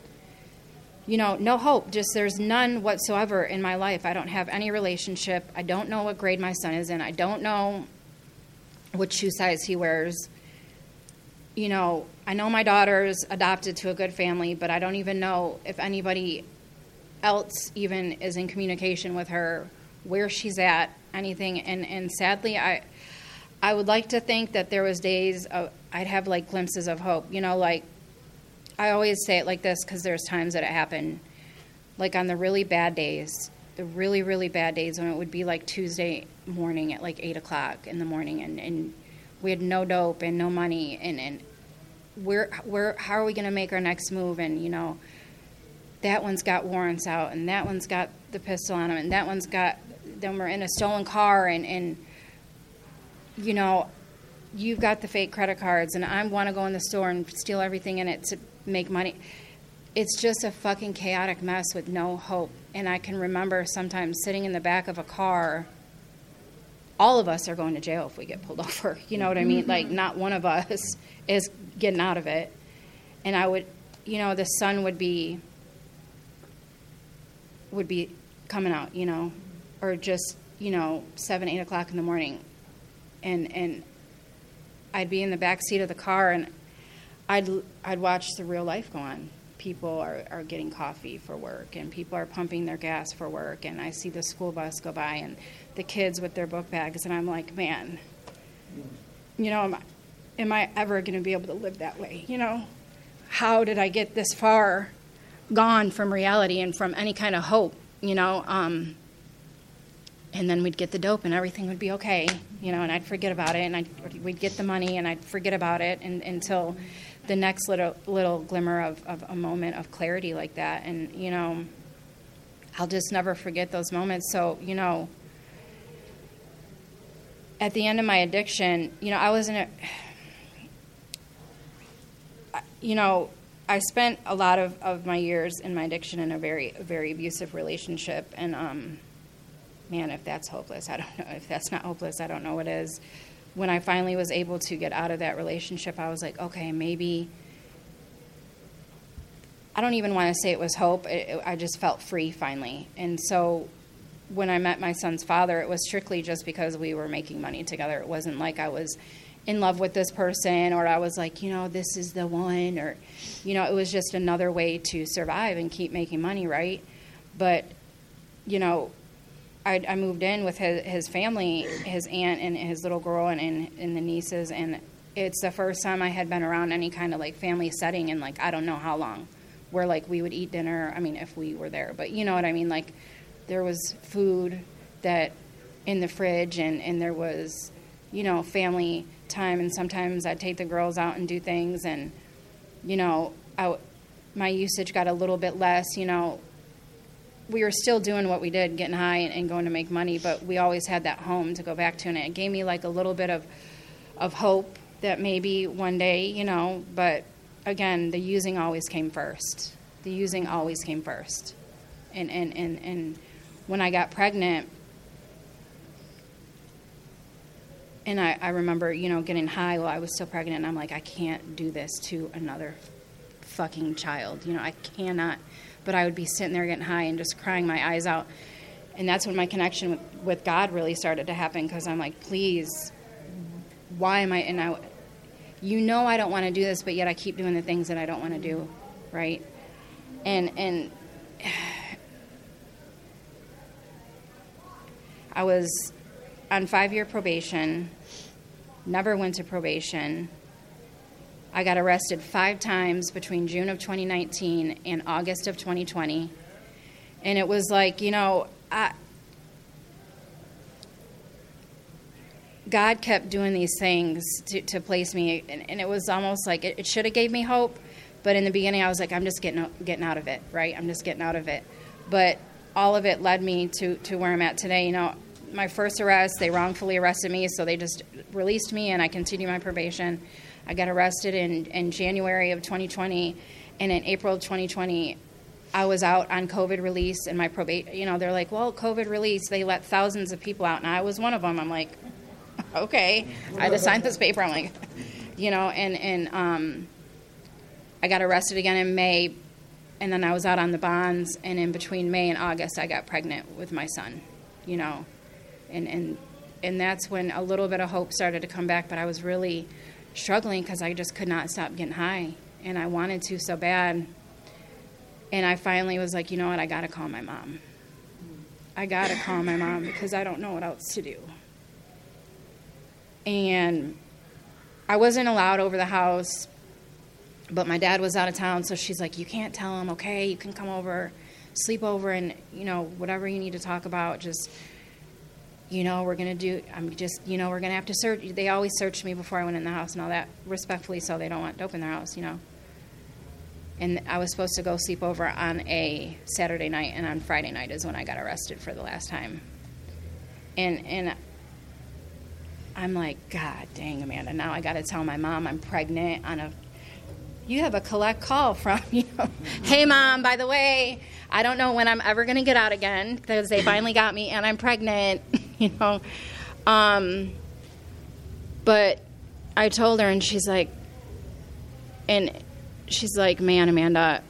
you know, no hope, just there's none whatsoever in my life. I don't have any relationship. I don't know what grade my son is in. I don't know what shoe size he wears. You know, I know my daughter's adopted to a good family, but I don't even know if anybody else even is in communication with her, where she's at, anything. And, and sadly, I... I would like to think that there was days of, I'd have like glimpses of hope. You know, like, I always say it like this because there's times that it happened. Like on the really bad days, the really, really bad days when it would be like Tuesday morning at like eight o'clock in the morning, and, and we had no dope and no money, and, and where, where, how are we going to make our next move? And, you know, that one's got warrants out, and that one's got the pistol on him, and that one's got, then we're in a stolen car, and, and you know, you've got the fake credit cards, and I want to go in the store and steal everything in it to make money. It's just a fucking chaotic mess with no hope. And I can remember sometimes sitting in the back of a car. All of us are going to jail if we get pulled over. You know what I mean? Mm-hmm. Like, not one of us is getting out of it. And I would, you know, the sun would be, would be coming out, you know, or just, you know, seven, eight o'clock in the morning. And and I'd be in the back seat of the car, and I'd I'd watch the real life go on. People are, are getting coffee for work, and people are pumping their gas for work, and I see the school bus go by, and the kids with their book bags, and I'm like, man, you know, am I, am I ever going to be able to live that way? You know, how did I get this far gone from reality and from any kind of hope? You know. Um, And then we'd get the dope, and everything would be okay, you know, and I'd forget about it, and I'd, we'd get the money, and I'd forget about it and, until the next little little glimmer of, of a moment of clarity like that. And, you know, I'll just never forget those moments. So, you know, at the end of my addiction, you know, I was in a, you know, I spent a lot of, of my years in my addiction in a very, very abusive relationship, and, um, man, if that's hopeless, I don't know. If that's not hopeless, I don't know what is. When I finally was able to get out of that relationship, I was like, okay, maybe, I don't even want to say it was hope. It, it, I just felt free finally. And so when I met my son's father, it was strictly just because we were making money together. It wasn't like I was in love with this person, or I was like, you know, this is the one, or, you know, it was just another way to survive and keep making money, right? But, you know, I, I moved in with his, his family, his aunt and his little girl, and, and, and the nieces, and it's the first time I had been around any kind of, like, family setting in, like, I don't know how long, where, like, we would eat dinner, I mean, if we were there, but you know what I mean, like, there was food that in the fridge, and, and there was, you know, family time, and sometimes I'd take the girls out and do things, and, you know, I, my usage got a little bit less, you know. We were still doing what we did, getting high and, and going to make money, but we always had that home to go back to, and it gave me like a little bit of of hope that maybe one day, you know, but again, the using always came first. The using always came first. And, and, and, and when I got pregnant, and I, I remember, you know, getting high while I was still pregnant, and I'm like, I can't do this to another fucking child. You know, I cannot. But I would be sitting there getting high and just crying my eyes out. And that's when my connection with, with God really started to happen, because I'm like, please, why am I, and I, you know I don't want to do this, but yet I keep doing the things that I don't want to do, right? And, and I was, on five-year probation, never went to probation. I got arrested five times between June of twenty nineteen and August of twenty twenty. And it was like, you know, I, God kept doing these things to, to place me, and, and it was almost like it, it should have gave me hope, but in the beginning I was like, I'm just getting getting out of it, right? I'm just getting out of it. But all of it led me to, to where I'm at today. You know, my first arrest, they wrongfully arrested me, so they just released me, and I continued my probation. I got arrested in, in January of twenty twenty, and in April of twenty twenty, I was out on COVID release, and my probation, you know, they're like, well, COVID release, they let thousands of people out, and I was one of them. I'm like, okay. I had to sign this paper. I'm like, you know, and, and um, I got arrested again in May, and then I was out on the bonds, and in between May and August, I got pregnant with my son, you know, and, and, and that's when a little bit of hope started to come back, but I was really struggling because I just could not stop getting high, and I wanted to so bad. And I finally was like, you know what, I got to call my mom. I got to call my mom because I don't know what else to do. And I wasn't allowed over the house, but my dad was out of town, so she's like, you can't tell him, okay? You can come over, sleep over, and, you know, whatever you need to talk about, just, you know, we're going to do, I'm just, you know, we're going to have to search. They always searched me before I went in the house and all that, respectfully, so they don't want dope in their house, you know. And I was supposed to go sleep over on a Saturday night, and on Friday night is when I got arrested for the last time. And and I'm like, God dang, Amanda, now I got to tell my mom I'm pregnant on a, you have a collect call from, you know, hey, Mom, by the way, I don't know when I'm ever going to get out again because they finally got me, and I'm pregnant, you know. Um, but I told her, and she's like, and she's like, man, Amanda,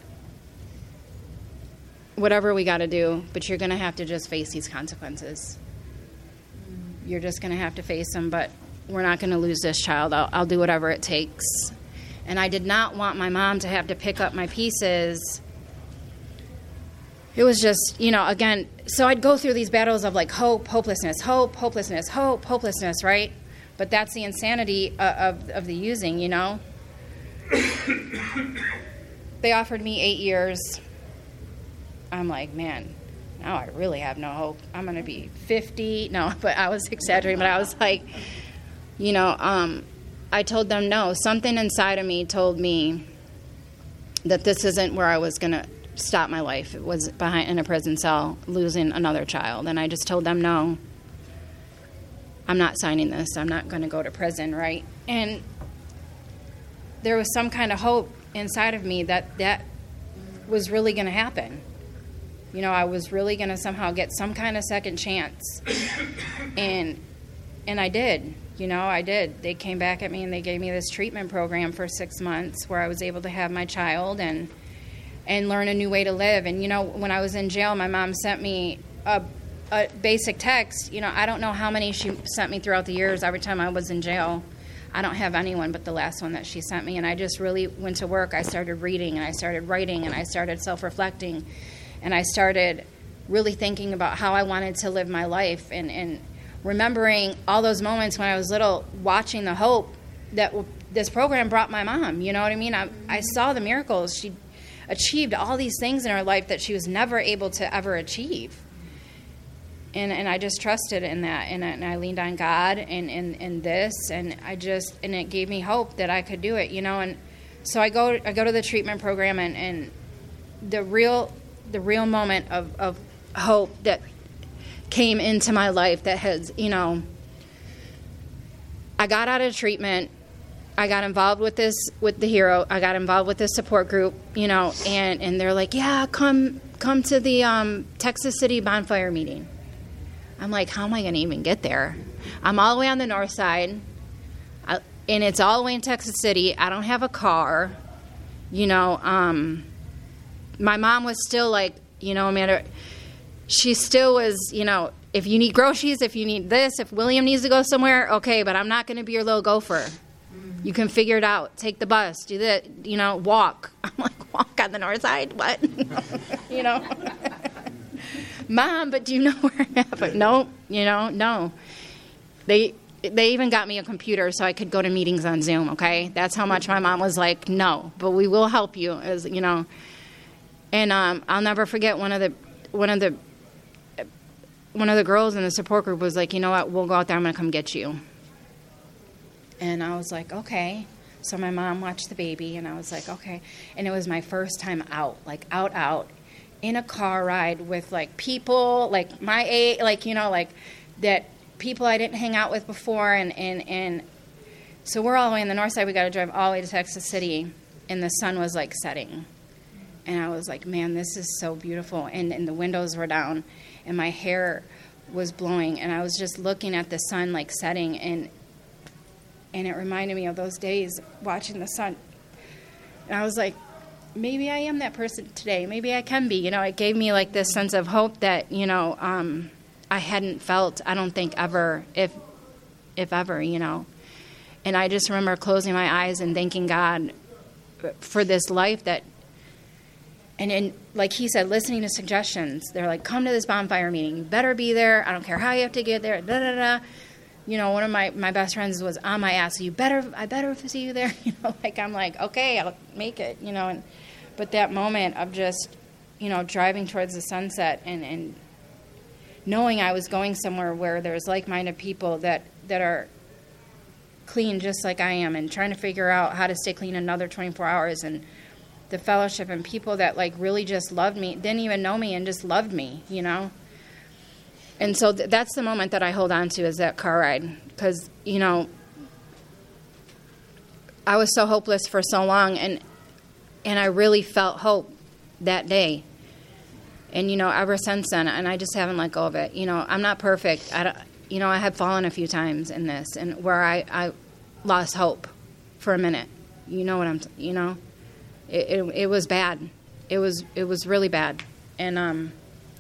whatever we got to do, but you're going to have to just face these consequences. You're just going to have to face them, but we're not going to lose this child. I'll, I'll do whatever it takes. And I did not want my mom to have to pick up my pieces. It was just, you know, again, so I'd go through these battles of like hope, hopelessness, hope, hopelessness, hope, hopelessness, right? But that's the insanity of, of, of the using, you know? They offered me eight years. I'm like, man, now I really have no hope. I'm going to be fifty. No, but I was exaggerating. But I was like, you know, um, I told them no. Something inside of me told me that this isn't where I was going to stop my life. It was behind in a prison cell, losing another child. And I just told them no. I'm not signing this. I'm not going to go to prison, right? And there was some kind of hope inside of me that that was really going to happen. You know, I was really going to somehow get some kind of second chance. And and I did. You know, I did. They came back at me and they gave me this treatment program for six months where I was able to have my child and and learn a new way to live. And, you know, when I was in jail, my mom sent me a, a basic text. You know, I don't know how many she sent me throughout the years every time I was in jail. I don't have anyone but the last one that she sent me. And I just really went to work. I started reading and I started writing and I started self-reflecting. And I started really thinking about how I wanted to live my life and, and remembering all those moments when I was little, watching the hope that w- this program brought my mom. You know what I mean? I, I saw the miracles. She achieved all these things in her life that she was never able to ever achieve. And and I just trusted in that, and I, and I leaned on God and, and, and this, and I just, and it gave me hope that I could do it, you know. And so I go I go to the treatment program, and, and the real the real moment of, of hope that came into my life that has, you know, I got out of treatment, I got involved with this, with the Hero, I got involved with this support group, you know, and, and they're like, yeah, come come to the um, Texas City bonfire meeting. I'm like, how am I going to even get there? I'm all the way on the north side, I, and it's all the way in Texas City. I don't have a car. You know, um, my mom was still like, you know, Amanda, she still was, you know, if you need groceries, if you need this, if William needs to go somewhere, okay, but I'm not going to be your little gopher. You can figure it out. Take the bus. Do that, you know, walk. I'm like, walk on the north side? What? You know? Mom, but do you know where I'm at? But no, you know, no. they they even got me a computer so I could go to meetings on Zoom, okay? That's how much my mom was like, no, but we will help you, as you know. And um, I'll never forget one of the one of the one of the girls in the support group was like, you know what, we'll go out there, I'm going to come get you. And I was like, okay. So my mom watched the baby, and I was like, okay. And it was my first time out, like out, out, in a car ride with, like, people, like, my age, like, you know, like, that people I didn't hang out with before. And, and, and so we're all the way in the north side. We got to drive all the way to Texas City, and the sun was, like, setting. And I was like, man, this is so beautiful. And, and the windows were down, and my hair was blowing, and I was just looking at the sun, like, setting, and and it reminded me of those days watching the sun. And I was like, maybe I am that person today. Maybe I can be. You know, it gave me, like, this sense of hope that, you know, um, I hadn't felt, I don't think, ever, if if ever, you know. And I just remember closing my eyes and thanking God for this life that, and in, like he said, listening to suggestions. They're like, come to this bonfire meeting. You better be there. I don't care how you have to get there. Da da da. You know, one of my, my best friends was on my ass. You better, I better see you there. You know, like I'm like, okay, I'll make it. You know, and but that moment of just, you know, driving towards the sunset and, and knowing I was going somewhere where there's like-minded people that, that are clean just like I am, and trying to figure out how to stay clean another twenty-four hours, and the fellowship and people that, like, really just loved me, didn't even know me, and just loved me, you know. And so th- that's the moment that I hold on to, is that car ride. Because, you know, I was so hopeless for so long, and and I really felt hope that day. And, you know, ever since then, and I just haven't let go of it. You know, I'm not perfect. I don't, you know, I have fallen a few times in this, and where I, I lost hope for a minute. You know what I'm, t- you know? It, it it was bad. It was it was really bad. And, um...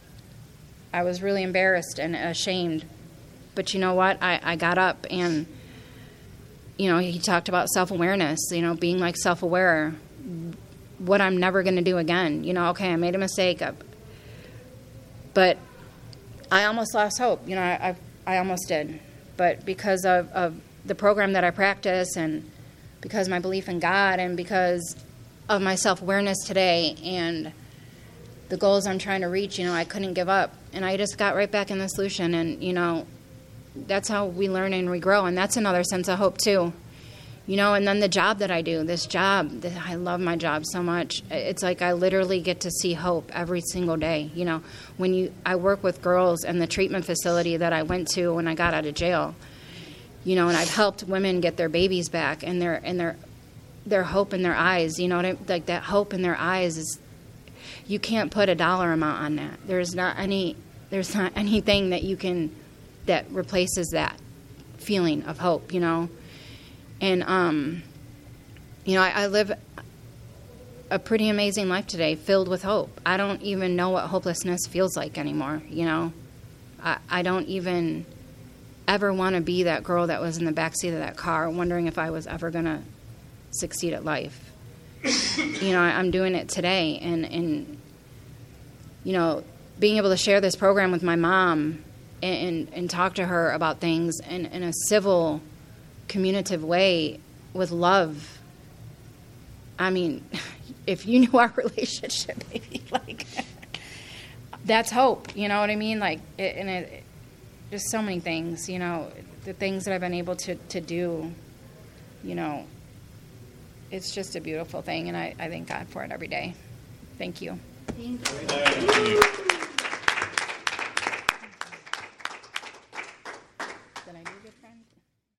I was really embarrassed and ashamed. But you know what? I, I got up, and, you know, he talked about self-awareness, you know, being, like, self-aware, what I'm never going to do again. You know, okay, I made a mistake. But I almost lost hope. You know, I I, I almost did. But because of, of the program that I practice, and because of my belief in God, and because of my self-awareness today, and the goals I'm trying to reach, you know, I couldn't give up. And I just got right back in the solution. And, you know, that's how we learn and we grow. And that's another sense of hope, too. You know, and then the job that I do, this job, I love my job so much. It's like I literally get to see hope every single day. You know, when you, I work with girls in the treatment facility that I went to when I got out of jail, you know, and I've helped women get their babies back, and their, and their, their hope in their eyes, you know, what I, like that hope in their eyes is, you can't put a dollar amount on that. There's not any, there's not anything that you can, that replaces that feeling of hope, you know. And, um, you know, I, I live a pretty amazing life today, filled with hope. I don't even know what hopelessness feels like anymore, you know. I, I don't even ever want to be that girl that was in the backseat of that car wondering if I was ever going to succeed at life. You know, I, I'm doing it today, and, and, you know, being able to share this program with my mom and, and, and talk to her about things in, in a civil, communicative way with love. I mean, if you knew our relationship, baby, like, that's hope, you know what I mean? Like, it, and it, it, just so many things, you know, the things that I've been able to, to do, you know, it's just a beautiful thing, and I, I thank God for it every day. Thank you. Thank you.